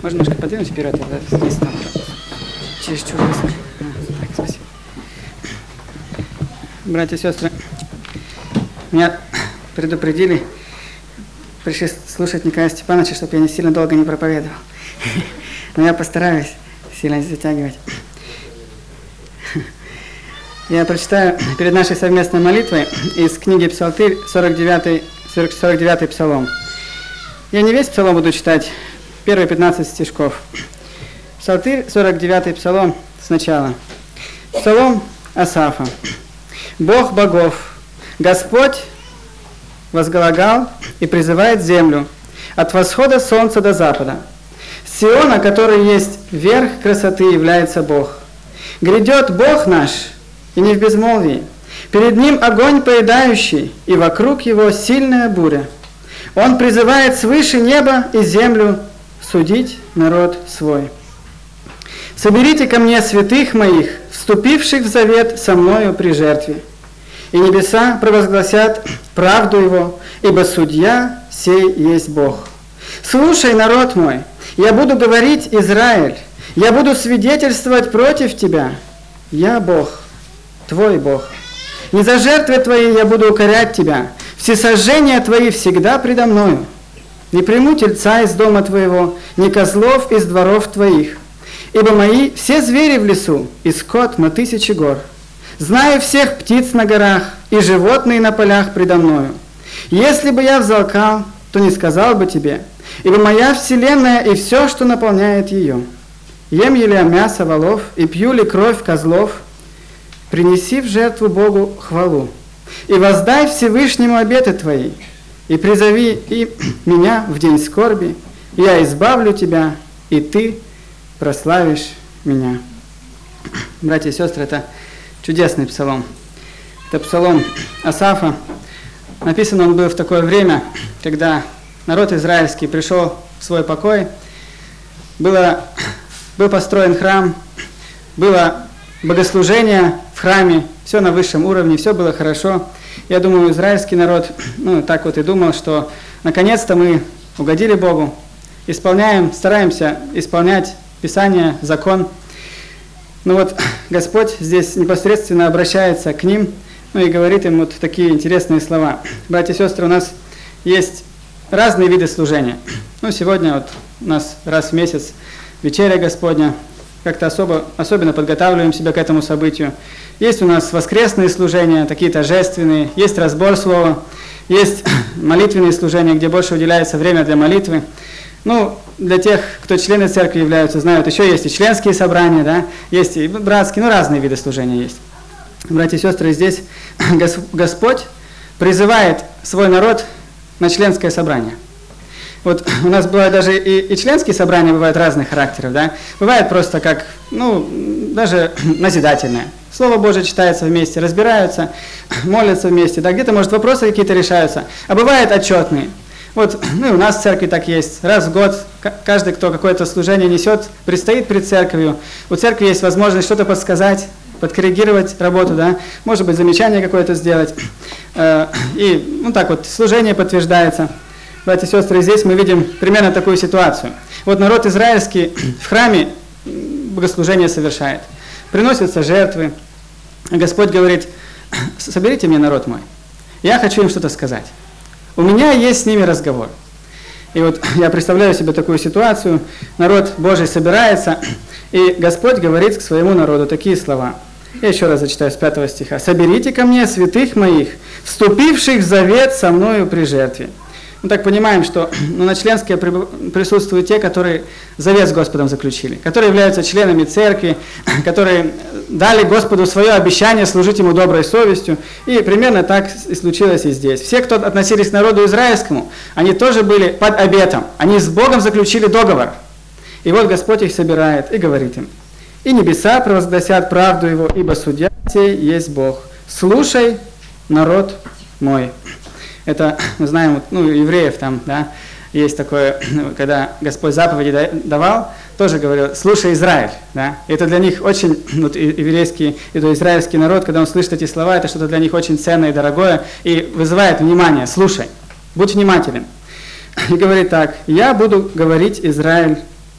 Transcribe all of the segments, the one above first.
Можно немножко подвинуть вперед, здесь там чересчур высоко. Так, спасибо. Братья и сестры, меня предупредили, пришли слушать Николая Степановича, чтобы я не сильно долго не проповедовал. Но я постараюсь сильно не затягивать. Я прочитаю перед нашей совместной молитвой из книги Псалтырь, 49-й псалом. Я не весь псалом буду читать, первые 15 стишков. Псалтырь, 49-й псалом сначала. Псалом Асафа. Бог богов, Господь возглагал и призывает землю от восхода солнца до запада. С Сиона, который есть верх красоты, является Бог. Грядет Бог наш, и не в безмолвии. Перед Ним огонь поедающий, и вокруг Его сильная буря. Он призывает свыше неба и землю судить народ свой. «Соберите ко мне святых моих, вступивших в завет со мною при жертве. И небеса провозгласят правду Его, ибо судья сей есть Бог. Слушай, народ мой, я буду говорить, Израиль, я буду свидетельствовать против тебя. Я Бог, твой Бог. Не за жертвы твои я буду укорять тебя, всесожжения твои всегда предо мною. Не приму тельца из дома твоего, ни козлов из дворов твоих. Ибо мои все звери в лесу, и скот на 1000 гор. Знаю всех птиц на горах, и животные на полях предо мною. Если бы я взалкал, то не сказал бы тебе, ибо моя вселенная и все, что наполняет ее. Ем ли я мясо волов, и пью ли кровь козлов? Принеси в жертву Богу хвалу, и воздай Всевышнему обеты твои, и призови и меня в день скорби, и я избавлю тебя, и ты прославишь меня». Братья и сестры, это чудесный псалом. Это псалом Асафа. Написан он был в такое время, когда народ израильский пришел в свой покой, был построен храм, было богослужение в храме, все на высшем уровне, все было хорошо. Я думаю, израильский народ, так вот и думал, что наконец-то мы угодили Богу, стараемся исполнять Писание, закон. Но вот Господь здесь непосредственно обращается к ним, и говорит им вот такие интересные слова. Братья и сестры, у нас есть разные виды служения. Сегодня вот у нас раз в месяц вечеря Господня, как-то особенно подготавливаем себя к этому событию. Есть у нас воскресные служения, такие торжественные, есть разбор слова, есть молитвенные служения, где больше уделяется время для молитвы. Для тех, кто члены церкви являются, знают, еще есть и членские собрания, да, есть и братские, разные виды служения есть. Братья и сестры, здесь Господь призывает свой народ на членское собрание. Вот у нас бывают даже и членские собрания бывают разных характеров, да. Бывает просто как, даже назидательное. Слово Божие читается вместе, разбираются, молятся вместе, да, где-то, может, вопросы какие-то решаются. А бывает отчетные. Вот, у нас в церкви так есть. Раз в год каждый, кто какое-то служение несет, предстоит пред церковью. У церкви есть возможность что-то подсказать, подкоррегировать работу, да, может быть, замечание какое-то сделать. И так вот служение подтверждается. Братья и сестры, здесь мы видим примерно такую ситуацию. Вот народ израильский в храме богослужение совершает. Приносятся жертвы. Господь говорит: соберите мне народ мой. Я хочу им что-то сказать. У меня есть с ними разговор. И вот я представляю себе такую ситуацию. Народ Божий собирается, и Господь говорит к своему народу такие слова. Я еще раз зачитаю с 5 стиха. «Соберите ко мне святых моих, вступивших в завет со мною при жертве». Мы так понимаем, что на членские присутствуют те, которые завет с Господом заключили, которые являются членами церкви, которые дали Господу свое обещание служить Ему доброй совестью. И примерно так и случилось и здесь. Все, кто относились к народу израильскому, они тоже были под обетом. Они с Богом заключили договор. И вот Господь их собирает и говорит им: «И небеса провозгласят правду Его, ибо судья сей есть Бог. Слушай, народ мой». Это, мы знаем, евреев там, да, есть такое, когда Господь заповеди давал, тоже говорил: «Слушай, Израиль». Да? И это для них очень, еврейский, это израильский народ, когда он слышит эти слова, это что-то для них очень ценное и дорогое, и вызывает внимание: слушай, будь внимателен. И говорит так: «Я буду говорить, Израиль,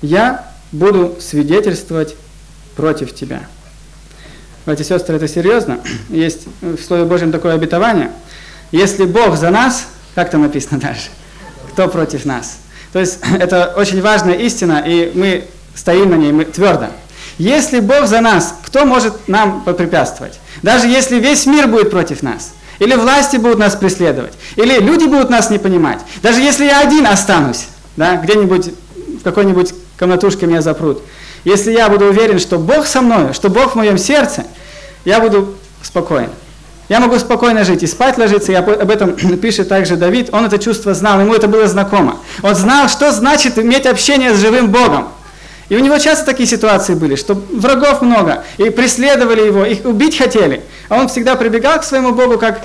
я буду свидетельствовать против тебя. Братья и сестры, это серьезно. Есть в Слове Божьем такое обетование. Если Бог за нас, как там написано дальше, кто против нас? То есть это очень важная истина, и мы стоим на ней, мы твердо. Если Бог за нас, кто может нам попрепятствовать? Даже если весь мир будет против нас, или власти будут нас преследовать, или люди будут нас не понимать, даже если я один останусь, да, где-нибудь в какой-нибудь комнатушке меня запрут, если я буду уверен, что Бог со мной, что Бог в моем сердце, я буду спокоен. Я могу спокойно жить и спать ложиться, и об этом пишет также Давид, он это чувство знал, ему это было знакомо. Он знал, что значит иметь общение с живым Богом. И у него часто такие ситуации были, что врагов много, и преследовали его, их убить хотели. А он всегда прибегал к своему Богу, как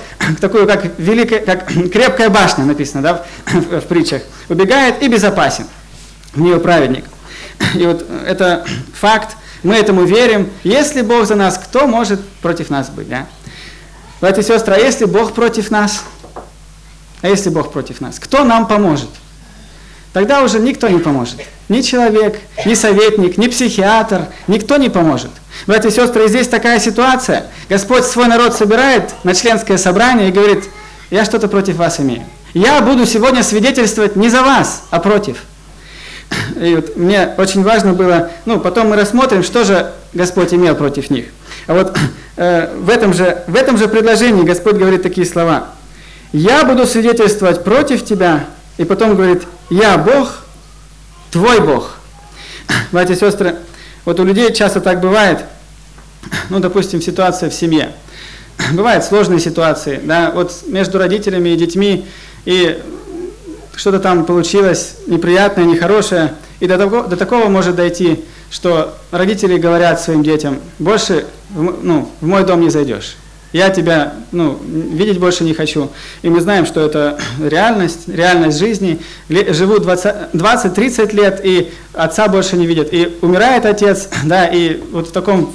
крепкая башня, написано, да, в притчах. Убегает и безопасен. В нее праведник. И вот это факт, мы этому верим. Если Бог за нас, кто может против нас быть, да? Братья и сестры, а если Бог против нас? А если Бог против нас? Кто нам поможет? Тогда уже никто не поможет. Ни человек, ни советник, ни психиатр, никто не поможет. Братья и сестры, здесь такая ситуация. Господь свой народ собирает на членское собрание и говорит, я что-то против вас имею. Я буду сегодня свидетельствовать не за вас, а против. И вот мне очень важно было, потом мы рассмотрим, что же Господь имел против них. А вот в этом же предложении Господь говорит такие слова. Я буду свидетельствовать против тебя, и потом говорит, я Бог, твой Бог. Братья и сестры, вот у людей часто так бывает, допустим, ситуация в семье. Бывают сложные ситуации, да, вот между родителями и детьми, и что-то там получилось неприятное, нехорошее, и до такого может дойти, что родители говорят своим детям, больше в мой дом не зайдешь. Я тебя, видеть больше не хочу. И мы знаем, что это реальность жизни. Живут 20-30 лет, и отца больше не видят. И умирает отец, да, и вот в таком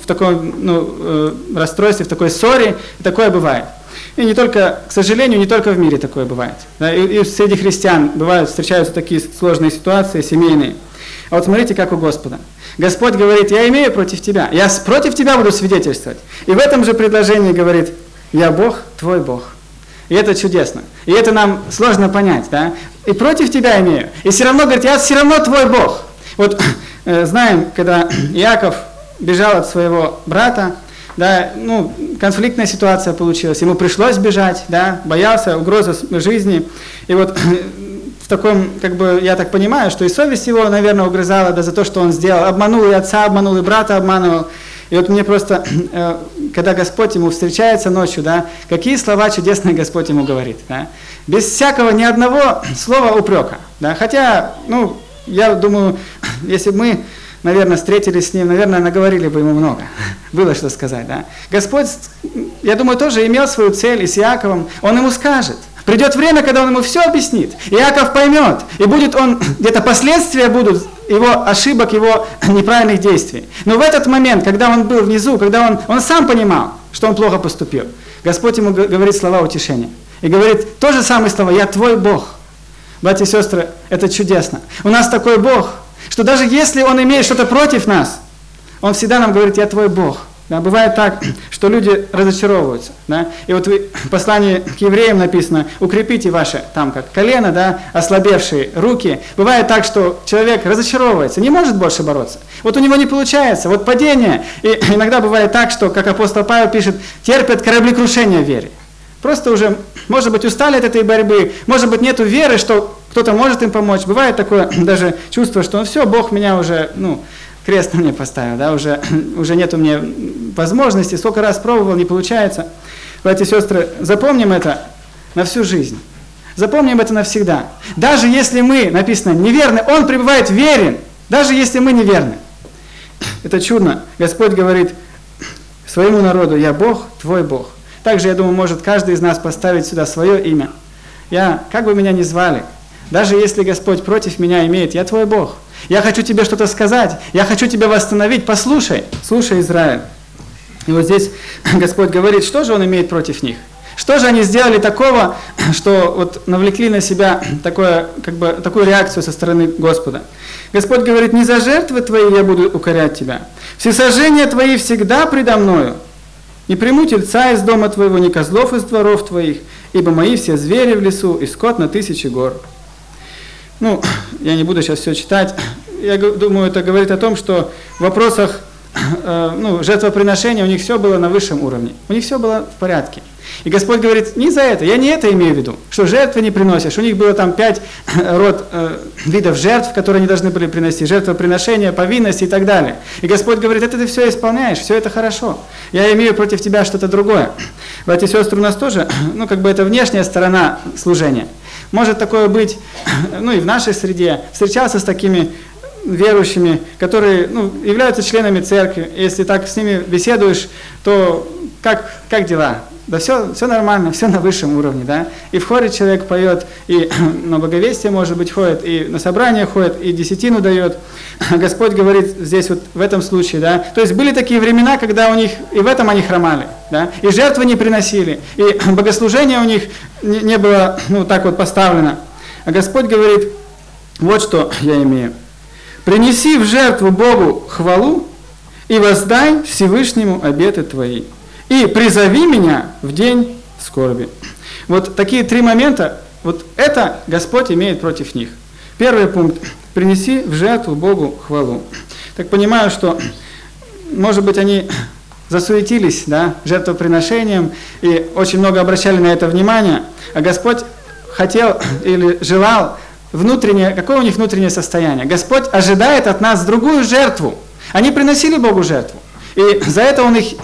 расстройстве, в такой ссоре, такое бывает. И не только, к сожалению, не только в мире такое бывает. Да, и среди христиан встречаются такие сложные ситуации, семейные. А вот смотрите, как у Господа. Господь говорит, я имею против тебя, я против тебя буду свидетельствовать. И в этом же предложении говорит, я Бог, твой Бог. И это чудесно. И это нам сложно понять, да? И против тебя имею. И все равно, говорит, я все равно твой Бог. Вот знаем, когда Иаков бежал от своего брата, да, конфликтная ситуация получилась, ему пришлось бежать, да, боялся, угроза жизни. И вот в таком, я так понимаю, что и совесть его, наверное, угрызала, да, за то, что он сделал. Обманул и отца, обманул и брата, обманывал. И вот мне просто, когда Господь ему встречается ночью, да, какие слова чудесные Господь ему говорит, да, без всякого ни одного слова упрека, да, хотя, я думаю, если бы мы, наверное, встретились с ним, наверное, наговорили бы ему много, было что сказать, да. Господь, я думаю, тоже имел свою цель и с Иаковом, он ему скажет. Придет время, когда он ему все объяснит. Иаков поймет. И будет он, где-то последствия будут его ошибок, его неправильных действий. Но в этот момент, когда он был внизу, когда он сам понимал, что он плохо поступил, Господь ему говорит слова утешения. И говорит то же самое слова, я твой Бог. Братья и сестры, это чудесно. У нас такой Бог, что даже если он имеет что-то против нас, он всегда нам говорит, я твой Бог. Да, бывает так, что люди разочаровываются. Да? И вот в послании к евреям написано, укрепите ваши, там как колено, да, ослабевшие руки. Бывает так, что человек разочаровывается, не может больше бороться. Вот у него не получается, вот падение. И иногда бывает так, что, как апостол Павел пишет, терпят кораблекрушение в вере. Просто уже, может быть, устали от этой борьбы, может быть, нету веры, что кто-то может им помочь. Бывает такое даже чувство, что все, Бог меня уже, крест на мне поставил, да, уже нет у меня возможности, сколько раз пробовал, не получается. Братья и сестры, запомним это на всю жизнь. Запомним это навсегда. Даже если мы, написано, неверны, Он пребывает верен, даже если мы неверны. Это чудно. Господь говорит своему народу, я Бог, твой Бог. Также, я думаю, может каждый из нас поставить сюда свое имя. Как бы меня ни звали, даже если Господь против меня имеет, я твой Бог. Я хочу тебе что-то сказать, я хочу тебя восстановить, послушай, слушай, Израиль. И вот здесь Господь говорит, что же Он имеет против них. Что же они сделали такого, что вот навлекли на себя такую реакцию со стороны Господа? Господь говорит: не за жертвы твои я буду укорять тебя. Всесожжения твои всегда предо мною. Не приму тельца из дома твоего, ни козлов из дворов твоих, ибо мои все звери в лесу, и скот на 1000 гор. Ну, я не буду сейчас все читать. Я думаю, это говорит о том, что в вопросах жертвоприношения у них все было на высшем уровне. У них все было в порядке. И Господь говорит: не за это, я не это имею в виду, что жертвы не приносишь. У них было там 5 видов жертв, которые они должны были приносить, жертвоприношения, повинности и так далее. И Господь говорит: это ты все исполняешь, все это хорошо. Я имею против тебя что-то другое. Братья и сестры, у нас тоже, это внешняя сторона служения. Может такое быть, и в нашей среде. Встречался с такими верующими, которые являются членами церкви. Если так с ними беседуешь, то как дела? Да все нормально, все на высшем уровне, да. И в хоре человек поет, и на благовестие, может быть, ходит, и на собрание ходит, и десятину дает. Господь говорит здесь вот в этом случае, да. То есть были такие времена, когда у них и в этом они хромали, да. И жертвы не приносили, и богослужение у них не было так вот поставлено. А Господь говорит: вот что я имею. Принеси в жертву Богу хвалу и воздай Всевышнему обеты твои. И призови меня в день скорби. Вот такие 3 момента, вот это Господь имеет против них. Первый пункт: принеси в жертву Богу хвалу. Так понимаю, что, может быть, они засуетились, да, жертвоприношением и очень много обращали на это внимание, а Господь хотел или желал какое у них внутреннее состояние. Господь ожидает от нас другую жертву. Они приносили Богу жертву. И за это Он их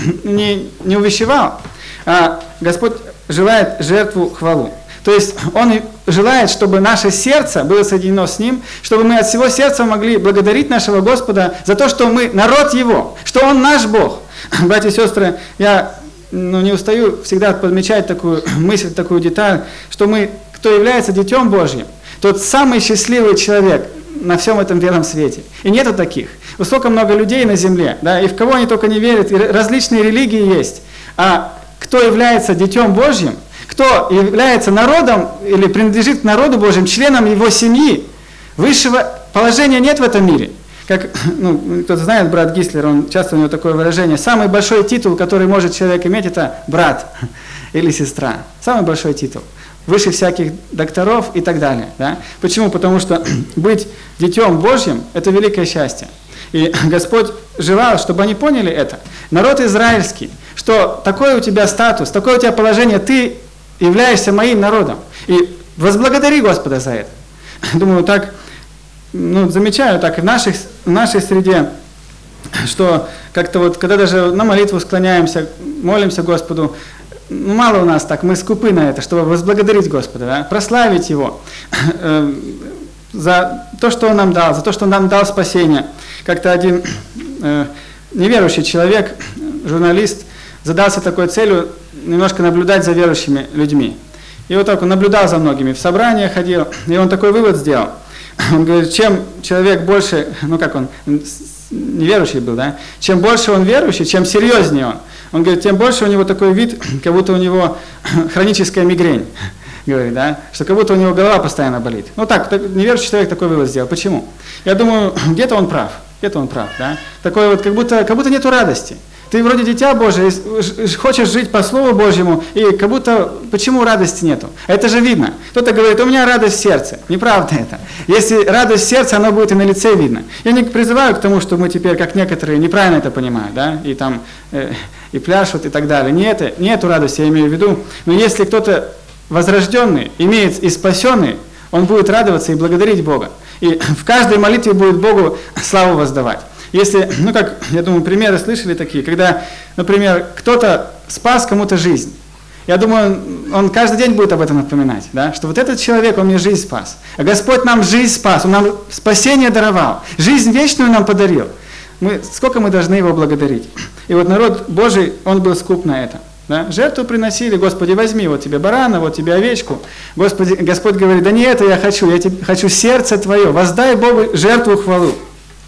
не увещевал. А Господь желает жертву хвалу. То есть Он желает, чтобы наше сердце было соединено с Ним, чтобы мы от всего сердца могли благодарить нашего Господа за то, что мы народ Его, что Он наш Бог. Братья и сестры, я не устаю всегда подмечать такую мысль, такую деталь, что мы, кто является Детем Божьим, тот самый счастливый человек на всем этом белом свете. И нету таких. Сколько много людей на земле, да, и в кого они только не верят, и различные религии есть. А кто является Детем Божьим, кто является народом или принадлежит к народу Божьим, членом его семьи, высшего положения нет в этом мире. Как, кто-то знает, брат Гислер, часто у него такое выражение: самый большой титул, который может человек иметь, это брат или сестра. Самый большой титул. Выше всяких докторов и так далее. Да? Почему? Потому что быть Детем Божьим – это великое счастье. И Господь желал, чтобы они поняли это. Народ израильский, что такой у тебя статус, такое у тебя положение, ты являешься моим народом. И возблагодари Господа за это. Думаю, так, замечаю так и в нашей среде, что как-то вот, когда даже на молитву склоняемся, молимся Господу, мало у нас так, мы скупы на это, чтобы возблагодарить Господа, да? Прославить Его за то, что Он нам дал, за то, что Он нам дал спасение. Как-то один неверующий человек, журналист, задался такой целью немножко наблюдать за верующими людьми. И вот так он наблюдал за многими, в собрания ходил, и он такой вывод сделал. Он говорит: чем человек больше, он неверующий был, да? Чем больше он верующий, чем серьезнее он говорит, тем больше у него такой вид, как будто у него хроническая мигрень. Говорит, да? Что как будто у него голова постоянно болит. Неверующий человек такой вывод сделал. Почему? Я думаю, где-то он прав, да? Такой вот, как будто нету радости. Ты вроде дитя Божие, хочешь жить по Слову Божьему, и как будто, почему радости нету? Это же видно. Кто-то говорит: у меня радость в сердце. Неправда это. Если радость в сердце, она будет и на лице видно. Я не призываю к тому, что мы теперь, как некоторые, неправильно это понимают, да, и там, и пляшут, и так далее. Не эту радость я имею в виду. Но если кто-то возрожденный, имеет и спасенный, он будет радоваться и благодарить Бога. И в каждой молитве будет Богу славу воздавать. Если, я думаю, примеры слышали такие, когда, например, кто-то спас кому-то жизнь. Я думаю, он каждый день будет об этом напоминать, да? Что вот этот человек, он мне жизнь спас. А Господь нам жизнь спас, Он нам спасение даровал, жизнь вечную нам подарил. Сколько мы должны Его благодарить? И вот народ Божий, он был скуп на это. Да? Жертву приносили: Господи, возьми, вот тебе барана, вот тебе овечку. Господь говорит: да не это я хочу сердце твое, воздай Богу жертву хвалу.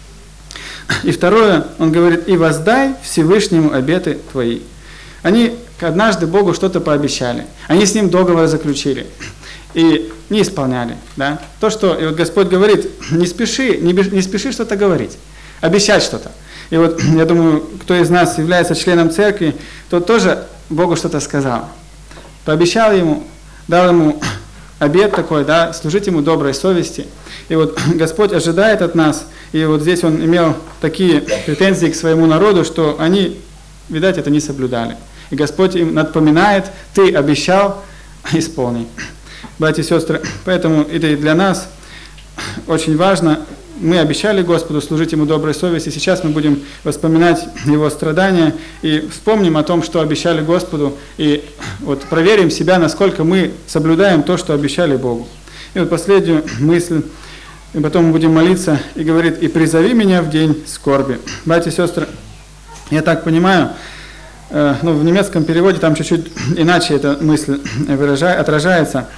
И второе, он говорит: и воздай Всевышнему обеты твои. Они однажды Богу что-то пообещали. Они с Ним договор заключили и не исполняли. Да? То, что и вот Господь говорит, не спеши что-то говорить, обещать что-то. И вот я думаю, кто из нас является членом церкви, тот тоже Богу что-то сказал. Пообещал Ему, дал Ему обет такой, да, служить Ему доброй совести. И вот Господь ожидает от нас, и вот здесь Он имел такие претензии к своему народу, что они, видать, это не соблюдали. И Господь им напоминает: ты обещал, исполни. Братья и сестры, поэтому это и для нас очень важно. Мы обещали Господу служить Ему доброй совести. Сейчас мы будем вспоминать Его страдания и вспомним о том, что обещали Господу, и вот проверим себя, насколько мы соблюдаем то, что обещали Богу. И вот последнюю мысль, и потом мы будем молиться, и говорит: и призови меня в день скорби. Братья и сестры, я так понимаю, в немецком переводе там чуть-чуть иначе эта мысль отражается.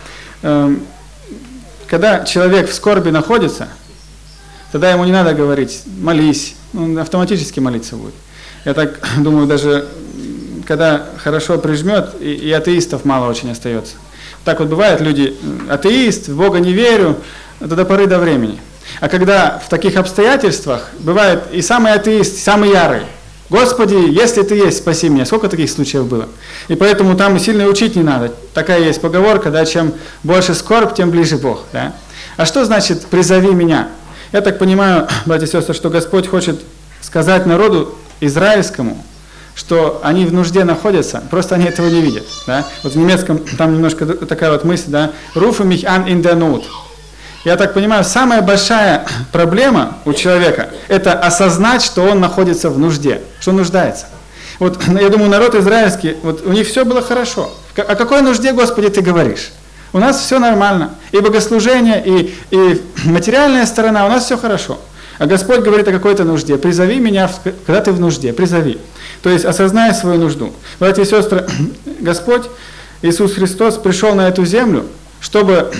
Когда человек в скорби находится, тогда ему не надо говорить: молись, он автоматически молиться будет. Я так думаю, даже когда хорошо прижмет, и атеистов мало очень остается. Так вот бывает, люди: атеист, в Бога не верю, это до поры до времени. А когда в таких обстоятельствах бывает и самый атеист, самый ярый: Господи, если Ты есть, спаси меня. Сколько таких случаев было? И поэтому там сильно учить не надо. Такая есть поговорка, да, чем больше скорбь, тем ближе Бог. Да? А что значит «призови меня»? Я так понимаю, братья и сестры, что Господь хочет сказать народу израильскому, что они в нужде находятся, просто они этого не видят. Да? Вот в немецком там немножко такая вот мысль, да, «Rufe mich an in der Not». Я так понимаю, самая большая проблема у человека – это осознать, что он находится в нужде, что он нуждается. Вот я думаю, народ израильский, вот у них все было хорошо. О какой нужде, Господи, Ты говоришь? У нас все нормально. И богослужение, и материальная сторона, у нас все хорошо. А Господь говорит о какой-то нужде. Призови меня, когда ты в нужде, призови. То есть осознай свою нужду. Братья и сестры, Господь Иисус Христос пришел на эту землю, чтобы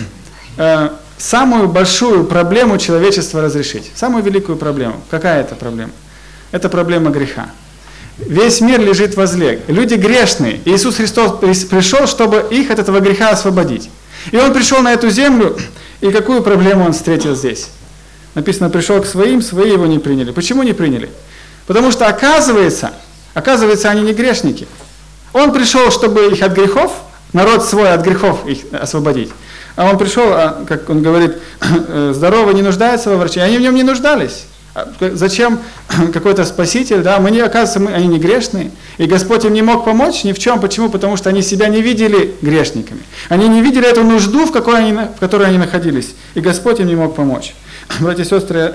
самую большую проблему человечества разрешить. Самую великую проблему. Какая это проблема? Это проблема греха. Весь мир лежит возле. Люди грешные. Иисус Христос пришел, чтобы их от этого греха освободить. И Он пришел на эту землю, и какую проблему Он встретил здесь? Написано: пришел к своим, свои Его не приняли. Почему не приняли? Потому что оказывается, они не грешники. Он пришел, чтобы их от грехов, народ свой от грехов их освободить. А Он пришел, как Он говорит, здоровый не нуждается во враче. Они в нем не нуждались. Зачем какой-то спаситель, да, оказывается, они не грешные, и Господь им не мог помочь ни в чем. Почему? Потому что они себя не видели грешниками. Они не видели эту нужду, в которой они находились, и Господь им не мог помочь. Братья и сестры,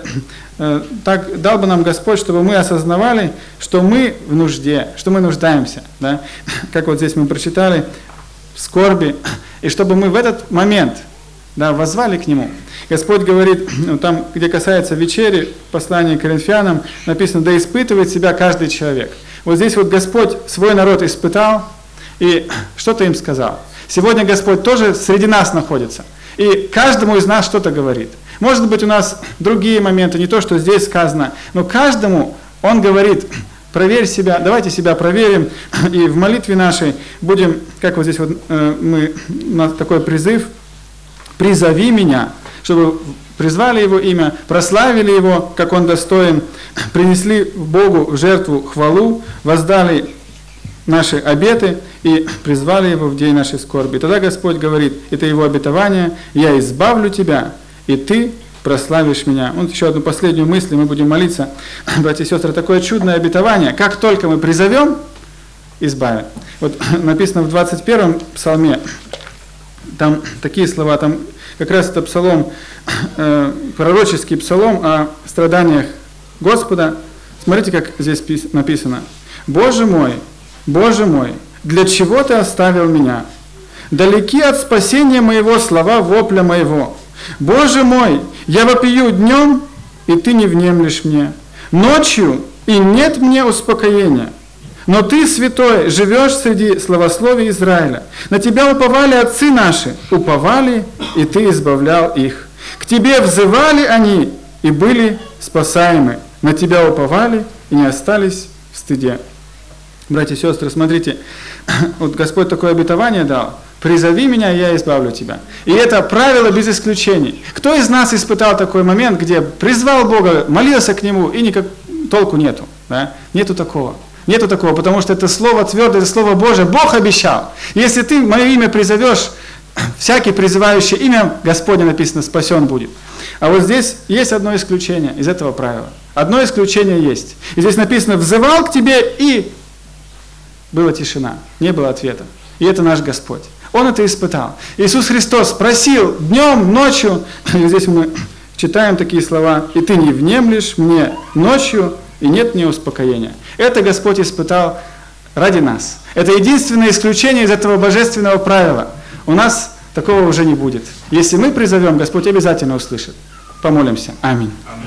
так дал бы нам Господь, чтобы мы осознавали, что мы в нужде, что мы нуждаемся, да? Как вот здесь мы прочитали, в скорби, и чтобы мы в этот момент, да, воззвали к Нему. Господь говорит, там, где касается вечери, послание к Коринфянам, написано: да испытывает себя каждый человек. Вот здесь вот Господь свой народ испытал, и что-то им сказал. Сегодня Господь тоже среди нас находится, и каждому из нас что-то говорит. Может быть, у нас другие моменты, не то, что здесь сказано, но каждому Он говорит: проверь себя, давайте себя проверим, и в молитве нашей будем, как вот здесь вот у нас такой призыв: призови меня, чтобы призвали Его имя, прославили Его, как Он достоин, принесли Богу в жертву хвалу, воздали наши обеты и призвали Его в день нашей скорби. Тогда Господь говорит, это Его обетование: я избавлю тебя, и ты прославишь меня. Вот еще одну последнюю мысль, и мы будем молиться. Братья и сестры, такое чудное обетование, как только мы призовем, избавим. Вот написано в 21-м псалме, там такие слова, там как раз это псалом, пророческий псалом о страданиях Господа. Смотрите, как здесь написано: Боже мой, для чего Ты оставил меня? Далеки от спасения моего слова вопля моего. Боже мой, я вопию днем, и Ты не внемлешь мне. Ночью, и нет мне успокоения. Но Ты, святой, живешь среди славословий Израиля. На Тебя уповали отцы наши, уповали, и Ты избавлял их. К Тебе взывали они, и были спасаемы. На Тебя уповали, и не остались в стыде. Братья и сестры, смотрите, вот Господь такое обетование дал. «Призови меня, и я избавлю тебя». И это правило без исключений. Кто из нас испытал такой момент, где призвал Бога, молился к Нему, и никак толку нету? Да? Нету такого. Нету такого, потому что это Слово твердое, это Слово Божие, Бог обещал. Если ты мое имя призовешь, всякий призывающий имя Господне, написано, спасен будет. А вот здесь есть одно исключение из этого правила. Одно исключение есть. И здесь написано: «Взывал к тебе, и была тишина». Не было ответа. И это наш Господь. Он это испытал. Иисус Христос просил днем, ночью. И здесь мы читаем такие слова: «И ты не внемлешь мне ночью, и нет мне успокоения». Это Господь испытал ради нас. Это единственное исключение из этого божественного правила. У нас такого уже не будет. Если мы призовем, Господь обязательно услышит. Помолимся. Аминь.